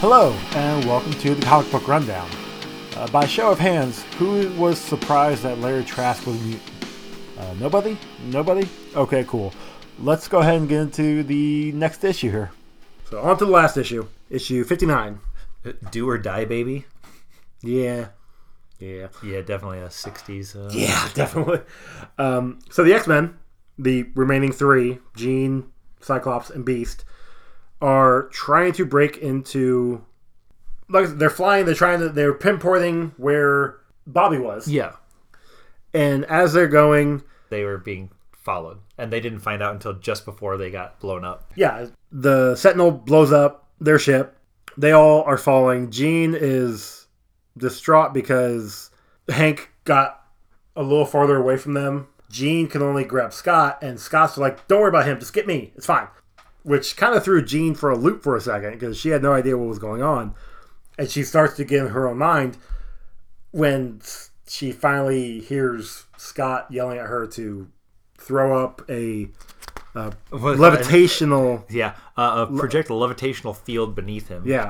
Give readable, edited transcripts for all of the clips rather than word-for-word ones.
Hello, and welcome to the Comic Book Rundown. By show of hands, who was surprised that Larry Trask was a mutant? Nobody? Nobody? Okay, cool. Let's go ahead and get into the next issue here. So, on to the last issue. Issue 59. Do or Die Baby? Yeah, definitely a 60s. Yeah, definitely. So, the X-Men, the remaining three, Jean, Cyclops, and Beast, are trying to break into... Like, they're flying, they're pinpointing where Bobby was. Yeah. And as they're going... They were being followed. And they didn't find out until just before they got blown up. Yeah, the Sentinel blows up their ship. They all are falling. Jean is distraught because Hank got a little farther away from them. Jean can only grab Scott, and Scott's like, don't worry about him, just get me, it's fine. Which kind of threw Jean for a loop for a second, because she had no idea what was going on. And she starts to get in her own mind when she finally hears Scott yelling at her to throw up a levitational... a projectile levitational field beneath him. Yeah.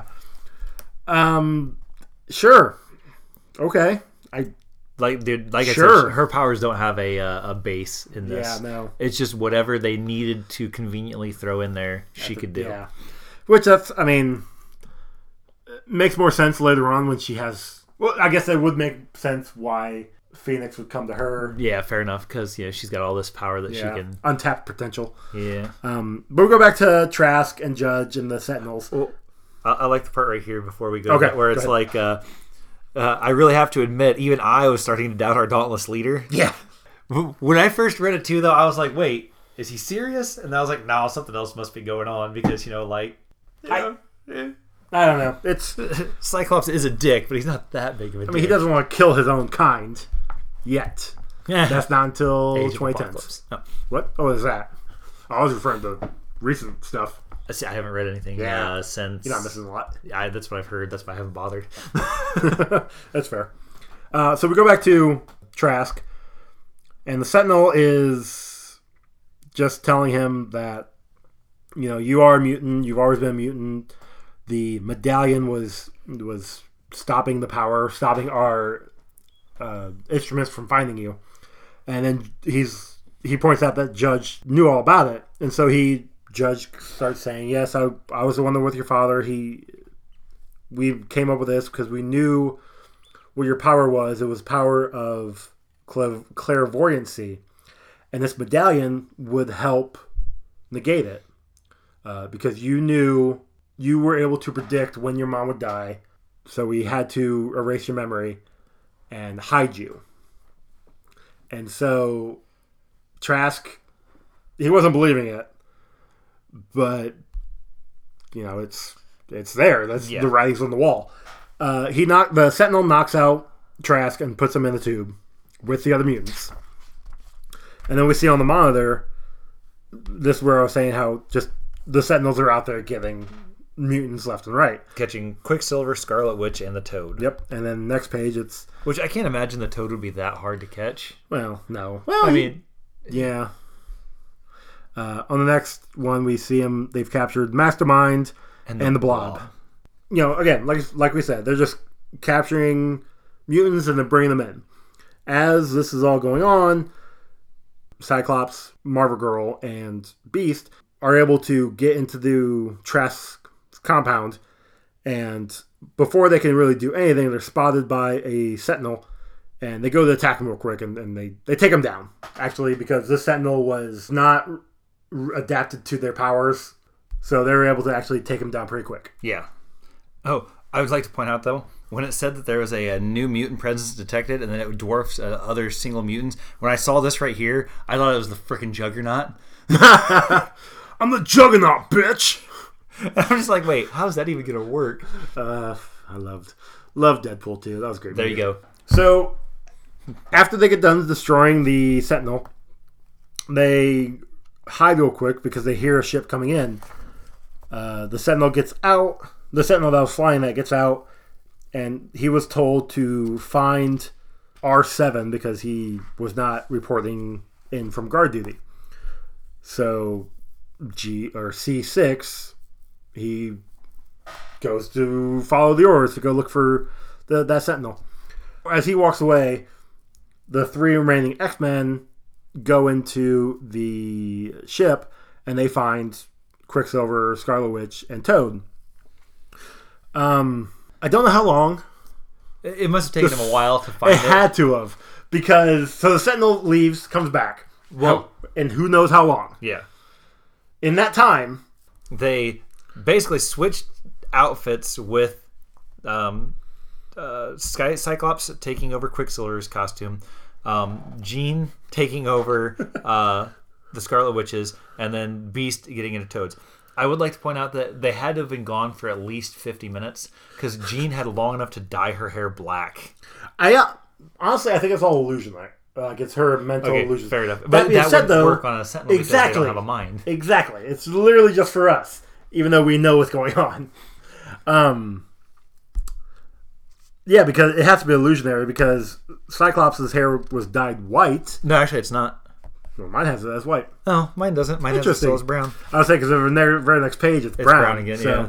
Sure. Okay. Sure. Her powers don't have a base in this. Yeah, no. It's just whatever they needed to conveniently throw in there, she could do. Yeah. Which, makes more sense later on when she has... Well, I guess it would make sense why Phoenix would come to her. Yeah, fair enough, because she's got all this power that she can... Untapped potential. Yeah. But we'll go back to Trask and Judge and the Sentinels. Well, I like the part right here before we go okay, to that, where it's like... I really have to admit, even I was starting to doubt our Dauntless leader. Yeah. When I first read it too, though, I was like, wait, is he serious? And I was like, no, something else must be going on because, I don't know. It's Cyclops is a dick, but he's not that big of a dick. He doesn't want to kill his own kind yet. Yeah. That's not until Age 2010s. Oh. What? Oh, is that? I was referring to recent stuff. See, I haven't read anything since... You're not missing a lot. That's what I've heard. That's why I haven't bothered. That's fair. So we go back to Trask, and the Sentinel is just telling him that, you are a mutant. You've always been a mutant. The medallion was stopping the power, stopping our instruments from finding you. And then he points out that Judge knew all about it, and so Judge starts saying, yes, I was the one that with your father. We came up with this because we knew what your power was. It was power of clairvoyancy. And this medallion would help negate it. Because you were able to predict when your mom would die. So we had to erase your memory and hide you. And so Trask, he wasn't believing it. But, it's there. That's the writings on the wall. The Sentinel knocks out Trask and puts him in the tube with the other mutants. And then we see on the monitor, this is where I was saying how just the Sentinels are out there getting mutants left and right. Catching Quicksilver, Scarlet Witch, and the Toad. Yep. And then next page, it's... Which I can't imagine the Toad would be that hard to catch. Well, no. Well, yeah. On the next one, we see him. They've captured Mastermind and the Blob. Again, like we said, they're just capturing mutants and then bringing them in. As this is all going on, Cyclops, Marvel Girl, and Beast are able to get into the Trask compound, and before they can really do anything, they're spotted by a Sentinel, and they go to attack him real quick, and they take him down. Actually, because this Sentinel was not adapted to their powers, so they were able to actually take him down pretty quick. Yeah. Oh, I would like to point out, though, when it said that there was a new mutant presence detected and then it dwarfs other single mutants, when I saw this right here, I thought it was the freaking Juggernaut. I'm the Juggernaut, bitch! I'm just like, wait, how is that even going to work? I loved Deadpool, too. That was great. There you go. So, after they get done destroying the Sentinel, they hide real quick because they hear a ship coming in. The Sentinel gets out. The Sentinel that was flying that gets out, and he was told to find R7 because he was not reporting in from guard duty. So C6, he goes to follow the orders to go look for that Sentinel. As he walks away, the 3 remaining X-Men go into the ship and they find Quicksilver, Scarlet Witch, and Toad. I don't know how long. It must have taken him a while to find it. It had to have. Because, so the Sentinel leaves, comes back. Well, and who knows how long. Yeah. In that time, they basically switched outfits with Cyclops taking over Quicksilver's costume, Jean taking over the Scarlet Witch's, and then Beast getting into Toad's. I would like to point out that they had to have been gone for at least 50 minutes because Jean had long enough to dye her hair black. Honestly, I think it's all illusion. Like it's her mental illusion. Fair enough. But that would work on a Sentinel because they don't have a mind. Exactly. It's literally just for us, even though we know what's going on. Yeah, because it has to be illusionary because Cyclops' hair was dyed white. No, actually, it's not. Well, mine has it as white. Oh, mine doesn't. Mine has it still as brown. I was saying because in the very next page it's brown. Brown again, so.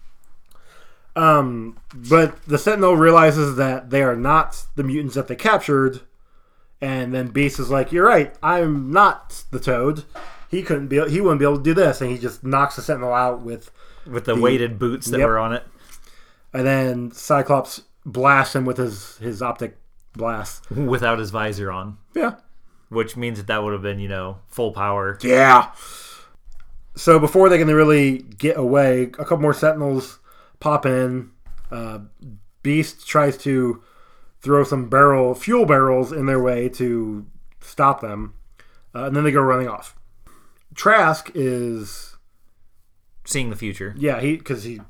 Yeah. But the Sentinel realizes that they are not the mutants that they captured, and then Beast is like, "You're right. I'm not the Toad. He wouldn't be able to do this," and he just knocks the Sentinel out with the weighted boots that were on it. And then Cyclops blasts him with his optic blast without his visor on. Yeah. Which means that would have been, full power. Yeah. So before they can really get away, a couple more Sentinels pop in. Beast tries to throw some fuel barrels in their way to stop them. And then they go running off. Trask is seeing the future. Yeah, he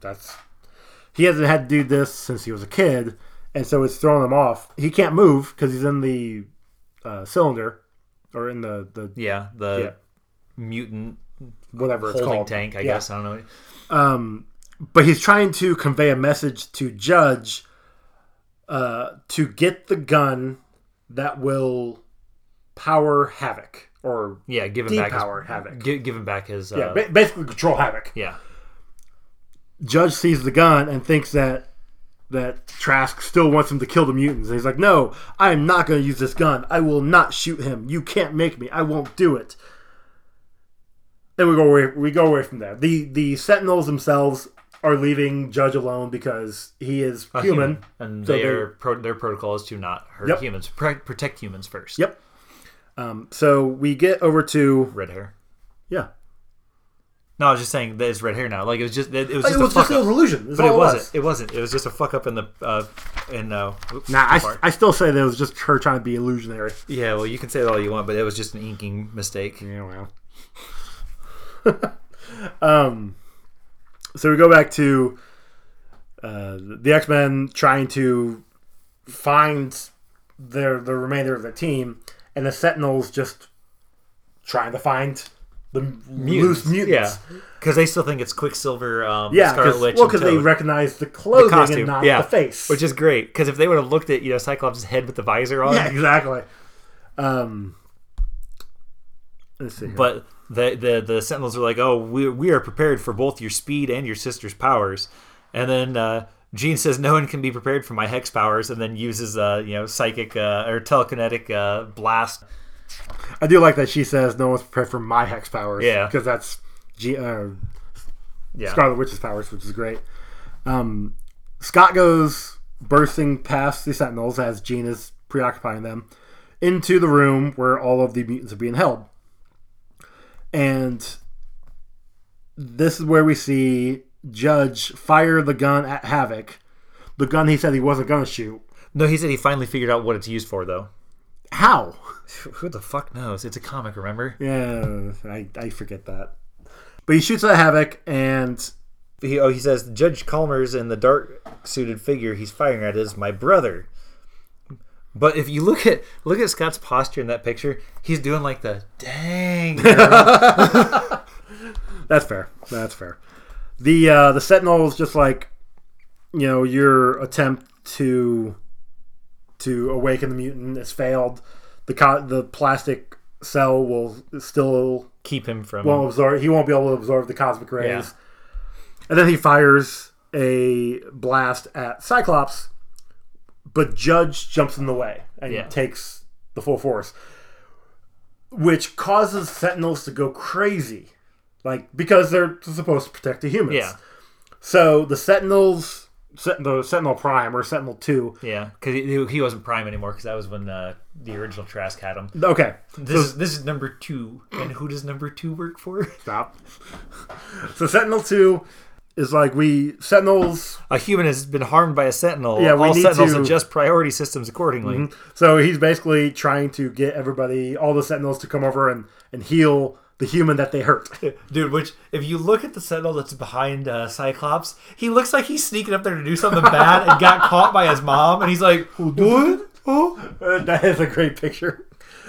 hasn't had to do this since he was a kid, and so it's throwing him off. He can't move because he's in the cylinder. Or in the mutant whatever it's holding called. tank, I guess. I don't know. But he's trying to convey a message to Judge to get the gun that will power Havoc. Or give him back Havoc. Give him back his... basically control Havoc. Yeah. Judge sees the gun and thinks that Trask still wants him to kill the mutants. And he's like, "No, I am not going to use this gun. I will not shoot him. You can't make me. I won't do it." And we go away from there. The Sentinels themselves are leaving Judge alone because he is human. And their protocol is to not hurt humans. Protect humans first. Yep. So we get over to... Red hair. Yeah. No, I was just saying that it's red hair now. Like it was just an illusion. But it wasn't. It wasn't. It was just a fuck up in the I still say that it was just her trying to be illusionary. Yeah, well, you can say that all you want, but it was just an inking mistake. Yeah, well. So we go back to the X-Men trying to find the remainder of the team, and the Sentinels just trying to find the loose mutants. Yeah, because they still think it's Quicksilver, Scarlet Witch. Well, because they recognize the clothing costume, and not the face. Which is great, because if they would have looked at Cyclops' head with the visor on... Yeah, exactly. Let's see here. But the Sentinels are like, "Oh, we are prepared for both your speed and your sister's powers." And then Jean says, "No one can be prepared for my hex powers," and then uses psychic or telekinetic blast. I do like that she says no one's prepared for my hex powers. Yeah. Because that's Scarlet Witch's powers, which is great. Scott goes bursting past the Sentinels as Jean is preoccupying them into the room where all of the mutants are being held. And this is where we see Judge fire the gun at Havoc. The gun he said he wasn't going to shoot. No, he said he finally figured out what it's used for, though. How? Who the fuck knows? It's a comic, remember? Yeah, I forget that. But he shoots at Havoc, and he says Judge Calmer's in the dark-suited figure he's firing at is my brother. But if you look at Scott's posture in that picture, he's doing like the dang. That's fair. The Sentinel is just like, your attempt to awaken the mutant has failed. The plastic cell will still keep him from... He won't be able to absorb the cosmic rays. Yeah. And then he fires a blast at Cyclops, but Judge jumps in the way and takes the full force, which causes Sentinels to go crazy, like because they're supposed to protect the humans. Yeah. So the Sentinels, the Sentinel Prime or Sentinel 2. Yeah, because he wasn't Prime anymore because that was when the original Trask had him. Okay. This is number 2. And who does number 2 work for? Stop. So Sentinel 2 is like Sentinels... A human has been harmed by a Sentinel. Yeah, all Sentinels adjust priority systems accordingly. Mm-hmm. So he's basically trying to get all the Sentinels to come over and heal the human that they hurt. Dude, which, if you look at the Sentinel that's behind Cyclops, he looks like he's sneaking up there to do something bad and got caught by his mom, and he's like, what? Oh? That is a great picture.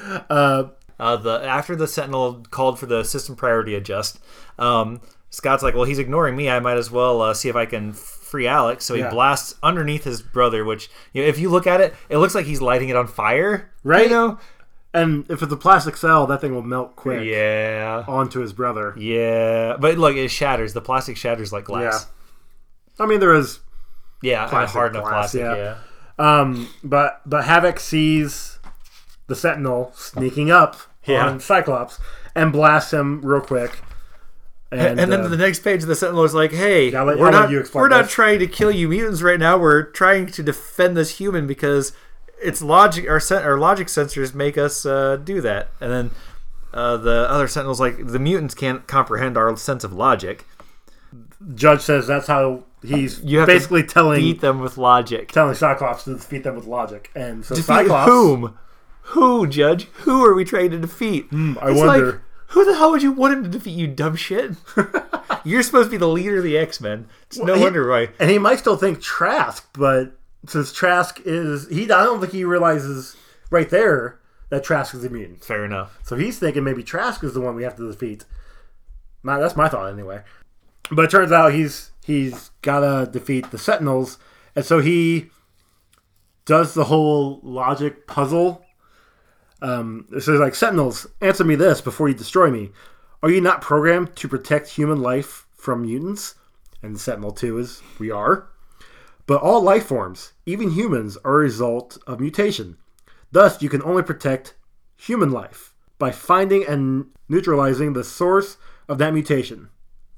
After the Sentinel called for the system priority adjust, Scott's like, well, he's ignoring me. I might as well see if I can free Alex. So he blasts underneath his brother, which, if you look at it, it looks like he's lighting it on fire. Right? And if it's a plastic cell, that thing will melt quick. Yeah. Onto his brother. Yeah. But look, it shatters. The plastic shatters like glass. Yeah. I mean, there is... Yeah, hard enough plastic, yeah. But Havoc sees the Sentinel sneaking up on Cyclops and blasts him real quick. And then the next page, the Sentinel is like, "Hey, we're not trying to kill you mutants right now. We're trying to defend this human because it's logic. Our logic sensors make us do that." And then the other Sentinel's like, "The mutants can't comprehend our sense of logic." Judge says that's how he's basically beat them with logic. Telling Cyclops to defeat them with logic. And so defeat Cyclops... whom? Who, Judge? Who are we trying to defeat? I wonder. Like, who the hell would you want him to defeat, you dumb shit? You're supposed to be the leader of the X-Men. It's no wonder why. And he might still think Trask, but since Trask is... I don't think he realizes right there that Trask is a mutant. Fair enough. So he's thinking maybe Trask is the one we have to defeat. That's my thought anyway. But it turns out he's got to defeat the Sentinels, and so he does the whole logic puzzle. It says, like, Sentinels, answer me this before you destroy me. Are you not programmed to protect human life from mutants? And Sentinel 2 is, we are. But all life forms, even humans, are a result of mutation. Thus, you can only protect human life by finding and neutralizing the source of that mutation.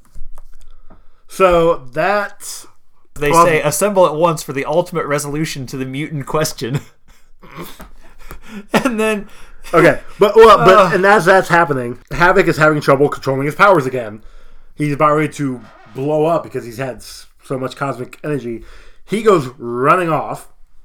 So that... They say, assemble at once for the ultimate resolution to the mutant question. And then... Okay, but and as that's happening, Havoc is having trouble controlling his powers again. He's about ready to blow up because he's had so much cosmic energy. He goes running off.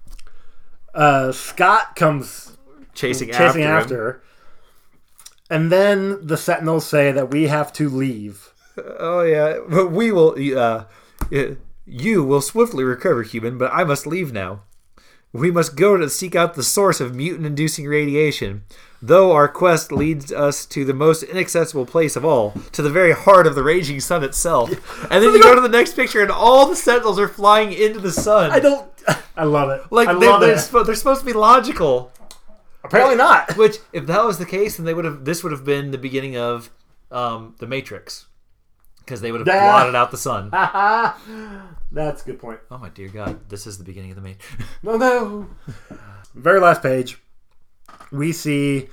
Scott comes chasing after. And then the Sentinels say that we have to leave. Oh, yeah. But we will... you will swiftly recover, human, but I must leave now. We must go to seek out the source of mutant-inducing radiation, though our quest leads us to the most inaccessible place of all, to the very heart of the raging sun itself. And then you go to the next picture, and all the Sentinels are flying into the sun. I love it. Like, they're supposed to be logical. Apparently not. Which, if that was the case, then this would have been the beginning of The Matrix. Because they would have blotted out the sun. That's a good point. Oh my dear God. This is the beginning of the Matrix. No. Very last page. We see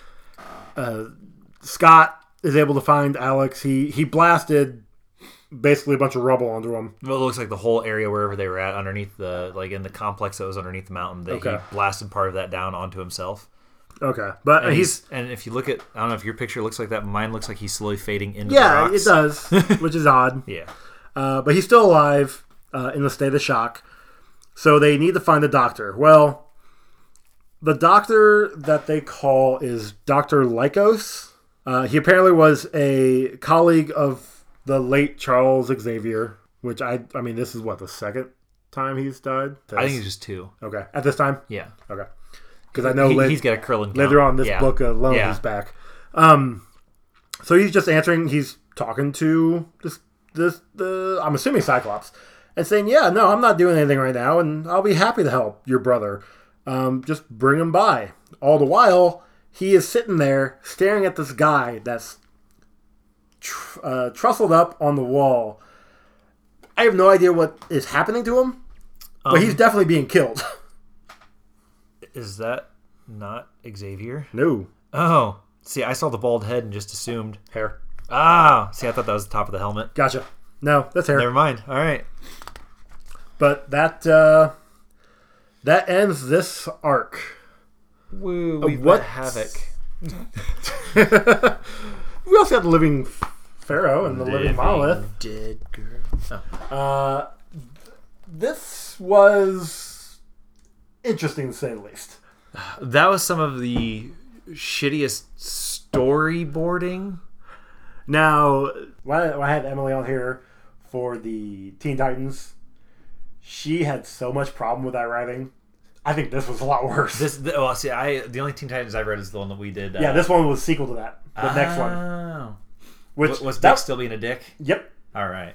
Scott is able to find Alex. He blasted basically a bunch of rubble onto him. Well, it looks like the whole area wherever they were at, underneath in the complex that was underneath the mountain, he blasted part of that down onto himself. Okay, but and if you look at, I don't know if your picture looks like that, mine looks like he's slowly fading into the rocks. Yeah, it does, which is odd. Yeah. But he's still alive in a state of shock. So they need to find a doctor. Well, the doctor that they call is Dr. Lycos. He apparently was a colleague of the late Charles Xavier, which I mean, this is what, the second time he's died? I think it's just 2. Okay. At this time? Yeah. Okay. Because I know he's got a curling later on in this book alone he's back. So he's just answering. He's talking to the I'm assuming Cyclops, and saying, "Yeah, no, I'm not doing anything right now, and I'll be happy to help your brother. Just bring him by." All the while, he is sitting there staring at this guy that's trustled up on the wall. I have no idea what is happening to him, but he's definitely being killed. Is that not Xavier? No. Oh. See, I saw the bald head and just assumed. Hair. Ah. See, I thought that was the top of the helmet. Gotcha. No, that's hair. Never mind. All right. But that ends this arc. Woo, we've what- got Havoc. We also got the living pharaoh and the living monolith. Dead girl. Oh. This was interesting to say the least. That was some of the shittiest storyboarding. Now, when I had Emily on here for the Teen Titans, she had so much problem with that writing. I think this was a lot worse. The only Teen Titans I've read is the one that we did. Yeah, this one was sequel to that. The next one. Oh. Which Was Dick still being a dick? Yep. All right.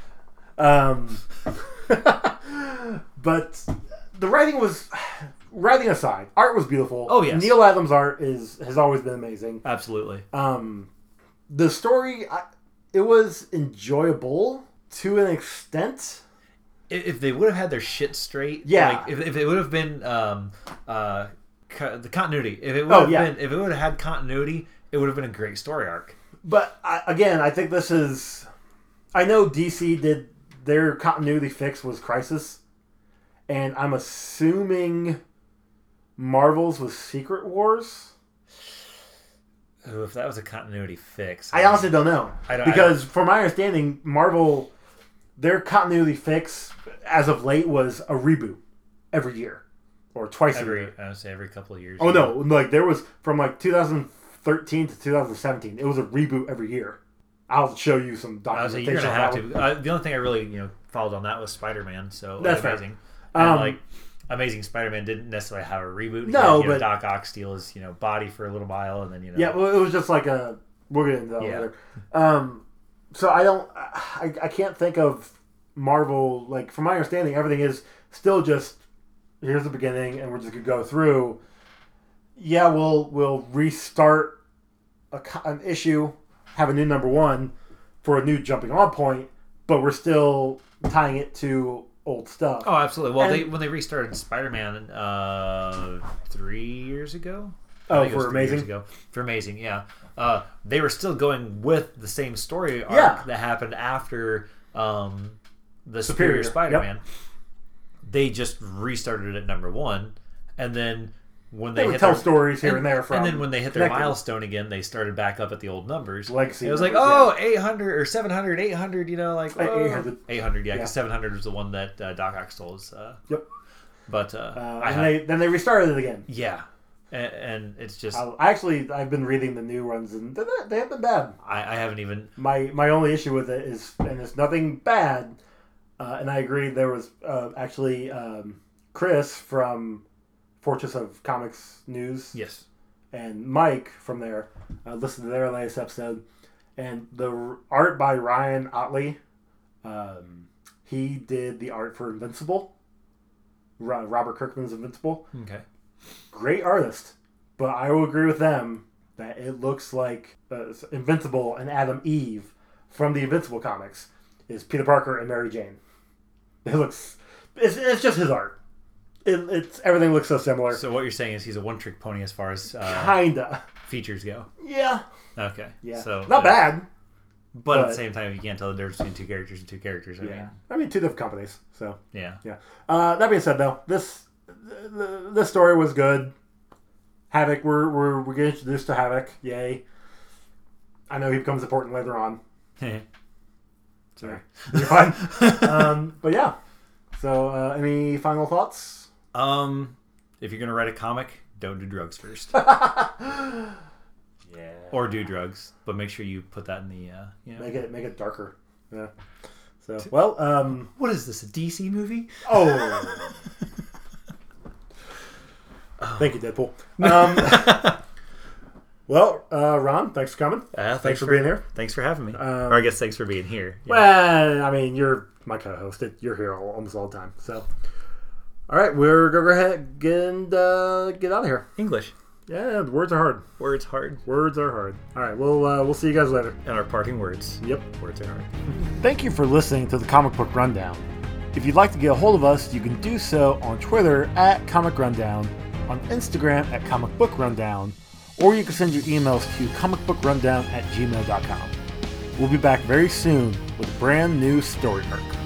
But the writing was, writing aside, art was beautiful. Oh, yes. Neil Adams' art has always been amazing. Absolutely. The story, it was enjoyable to an extent. If they would have had their shit straight, Yeah. Like if it would have been the continuity, if it would have had continuity, it would have been a great story arc. But I think this is. I know DC did their continuity fix was Crisis, and I'm assuming Marvel's was Secret Wars. Ooh, if that was a continuity fix, I honestly don't know. Because from my understanding, Marvel, their continuity fix as of late was a reboot every year or twice a year. I would say every couple of years. Oh no, like there was from like 2013 to 2017. It was a reboot every year. I'll show you some documentation. You're gonna have to. The only thing I really followed on that was Spider-Man. So that's amazing. Fair. And Amazing Spider-Man didn't necessarily have a reboot. No, but but Doc Ock steals body for a little while, and then Yeah, well, it was just like a. We'll get into that later. So I can't think of Marvel, like from my understanding, everything is still just here's the beginning, and we're just gonna go through. Yeah, we'll restart an issue, have a new number one for a new jumping on point, but we're still tying it to old stuff. Oh, absolutely. Well, when they restarted Spider-Man 3 years ago. Oh, for Amazing? For Amazing, yeah. They were still going with the same story arc that happened after the Superior Spider-Man. Yep. They just restarted at number one, and then when they would tell stories here and there from, and then when they hit their milestone again, they started back up at the old numbers. Legacy. It was numbers, like 800 or 700, 800. 800. 800, yeah, because 700 was the one that Doc Ock stole. Yep. But then they restarted it again. Yeah. And it's just I've been reading the new ones and they haven't been bad. I haven't even my only issue with it is, and it's nothing bad, and I agree. There was actually Chris from Fortress of Comics News, yes, and Mike from there listened to their latest episode, and the art by Ryan Otley, he did the art for Invincible, Robert Kirkman's Invincible. Okay. Great artist, but I will agree with them that it looks like Invincible and Adam Eve from the Invincible comics is Peter Parker and Mary Jane. It's just his art. It's everything looks so similar. So what you're saying is he's a one-trick pony as far as kinda features go. Yeah. Okay. Yeah. So not bad. But at the same time, you can't tell the difference between two characters. I mean, two different companies. So yeah. That being said, though, this story was good. Havoc, we're getting introduced to Havoc. Yay! I know he becomes important later on. Sorry, you're fine. But yeah. So, any final thoughts? If you're gonna write a comic, don't do drugs first. Yeah. Or do drugs, but make sure you put that in the make it darker. Yeah. So what is this, a DC movie? Oh. Thank you, Deadpool. Well, Ron, thanks for coming. Thanks for being here. Thanks for having me. Or I guess thanks for being here. Yeah. Well, I mean, you're my co-host. You're here almost all the time. So, all right, we're gonna go ahead and get out of here. English. Yeah, words are hard. Words hard. Words are hard. All right, we'll see you guys later. And our parting words. Yep. Words are hard. Thank you for listening to the Comic Book Rundown. If you'd like to get a hold of us, you can do so on Twitter at Comic Rundown, on Instagram at Comic Book Rundown, or you can send your emails to comicbookrundown@gmail.com. We'll be back very soon with a brand new story arc.